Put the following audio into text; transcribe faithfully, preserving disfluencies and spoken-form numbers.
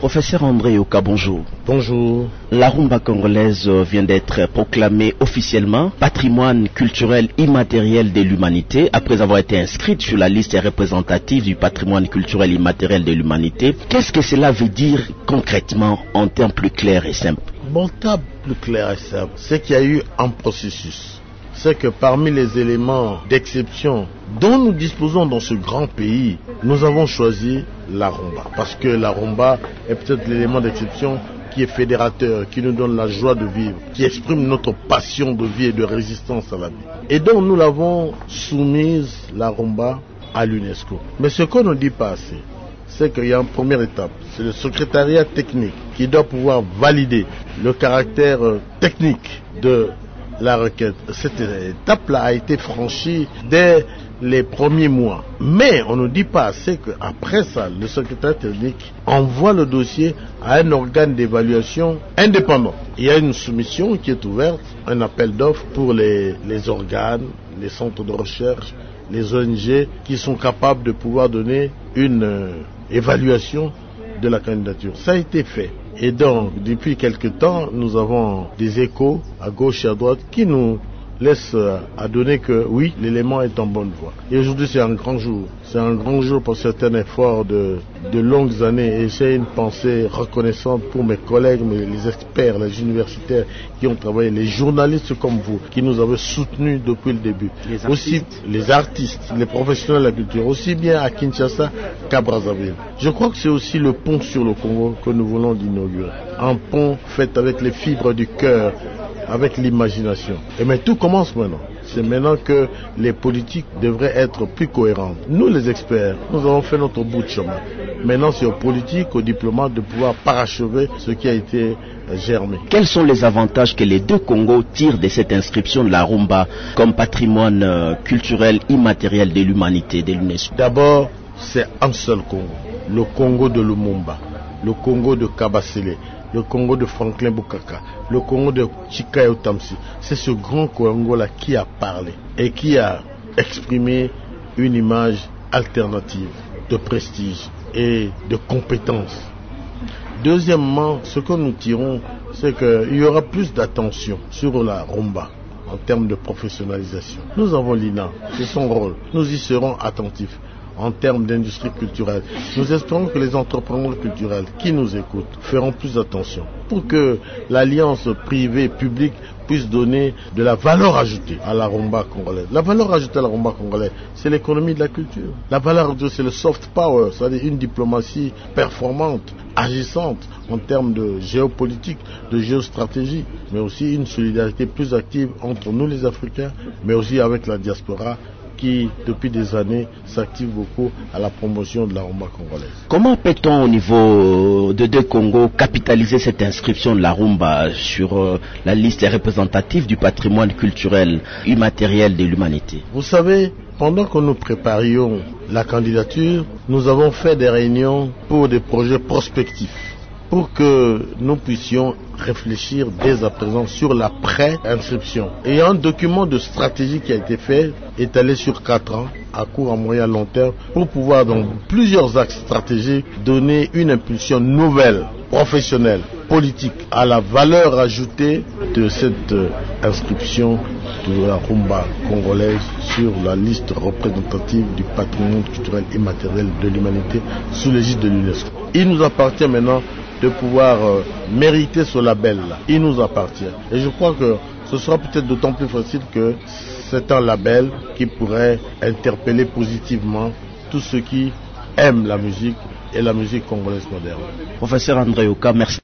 Professeur André Yoka, bonjour. Bonjour. La rumba congolaise vient d'être proclamée officiellement patrimoine culturel immatériel de l'humanité après avoir été inscrite sur la liste représentative du patrimoine culturel immatériel de l'humanité. Qu'est-ce que cela veut dire concrètement en termes plus clairs et simples? Bon, terme plus clair et simple, c'est qu'il y a eu un processus. C'est que parmi les éléments d'exception dont nous disposons dans ce grand pays, nous avons choisi la rumba. Parce que la rumba est peut-être l'élément d'exception qui est fédérateur, qui nous donne la joie de vivre, qui exprime notre passion de vie et de résistance à la vie. Et donc nous l'avons soumise, la rumba, à l'UNESCO. Mais ce qu'on ne dit pas assez, c'est qu'il y a une première étape. C'est le secrétariat technique qui doit pouvoir valider le caractère technique de la requête. Cette étape-là a été franchie dès les premiers mois. Mais on ne dit pas assez qu'après ça, le secrétaire technique envoie le dossier à un organe d'évaluation indépendant. Il y a une soumission qui est ouverte, un appel d'offres pour les, les organes, les centres de recherche, les O N G qui sont capables de pouvoir donner une euh, évaluation de la candidature. Ça a été fait. Et donc, depuis quelque temps, nous avons des échos à gauche et à droite qui nous laissent à donner que oui, l'élément est en bonne voie. Et aujourd'hui, c'est un grand jour. C'est un grand jour pour certains efforts de, de longues années. Et j'ai une pensée reconnaissante pour mes collègues, mes, les experts, les universitaires qui ont travaillé, les journalistes comme vous, qui nous avaient soutenus depuis le début. Les aussi les artistes, les professionnels de la culture, aussi bien à Kinshasa qu'à Brazzaville. Je crois que c'est aussi le pont sur le Congo que nous voulons d'inaugurer. Un pont fait avec les fibres du cœur, avec l'imagination. Et mais tout commence maintenant. C'est maintenant que les politiques devraient être plus cohérentes. Nous, les experts, nous avons fait notre bout de chemin. Maintenant, c'est aux politiques, aux diplomates de pouvoir parachever ce qui a été germé. Quels sont les avantages que les deux Congos tirent de cette inscription de la rumba comme patrimoine euh, culturel immatériel de l'humanité, de l'UNESCO? D'abord, c'est un seul Congo. Le Congo de Lumumba, le Congo de Kabasele, le Congo de Franklin Bukaka, le Congo de Chikayo Tamsi. C'est ce grand Congo-là qui a parlé et qui a exprimé une image alternative de prestige et de compétence. Deuxièmement, ce que nous tirons, c'est qu'il y aura plus d'attention sur la rumba en termes de professionnalisation. Nous avons l'I N A, c'est son rôle. Nous y serons attentifs. En termes d'industrie culturelle, nous espérons que les entrepreneurs culturels qui nous écoutent feront plus attention pour que l'alliance privée-publique puisse donner de la valeur ajoutée à la rumba congolaise. La valeur ajoutée à la rumba congolaise, c'est l'économie de la culture. La valeur ajoutée, c'est le soft power, c'est-à-dire une diplomatie performante, agissante en termes de géopolitique, de géostratégie, mais aussi une solidarité plus active entre nous les Africains, mais aussi avec la diaspora, qui, depuis des années, s'active beaucoup à la promotion de la rumba congolaise. Comment peut-on, au niveau de deux Congos, capitaliser cette inscription de la rumba sur euh, la liste représentative du patrimoine culturel immatériel de l'humanité? Vous savez, pendant que nous préparions la candidature, nous avons fait des réunions pour des projets prospectifs, pour que nous puissions réfléchir dès à présent sur la pré-inscription. Et un document de stratégie qui a été fait, étalé sur quatre ans, à court, à moyen, à long terme, pour pouvoir dans plusieurs axes stratégiques donner une impulsion nouvelle, professionnelle, politique, à la valeur ajoutée de cette inscription de la rumba congolaise sur la liste représentative du patrimoine culturel immatériel de l'humanité sous l'égide de l'UNESCO. Il nous appartient maintenant de pouvoir euh, mériter ce label-là. Il nous appartient. Et je crois que ce sera peut-être d'autant plus facile que c'est un label qui pourrait interpeller positivement tous ceux qui aiment la musique et la musique congolaise moderne. Professeur André Yoka, merci.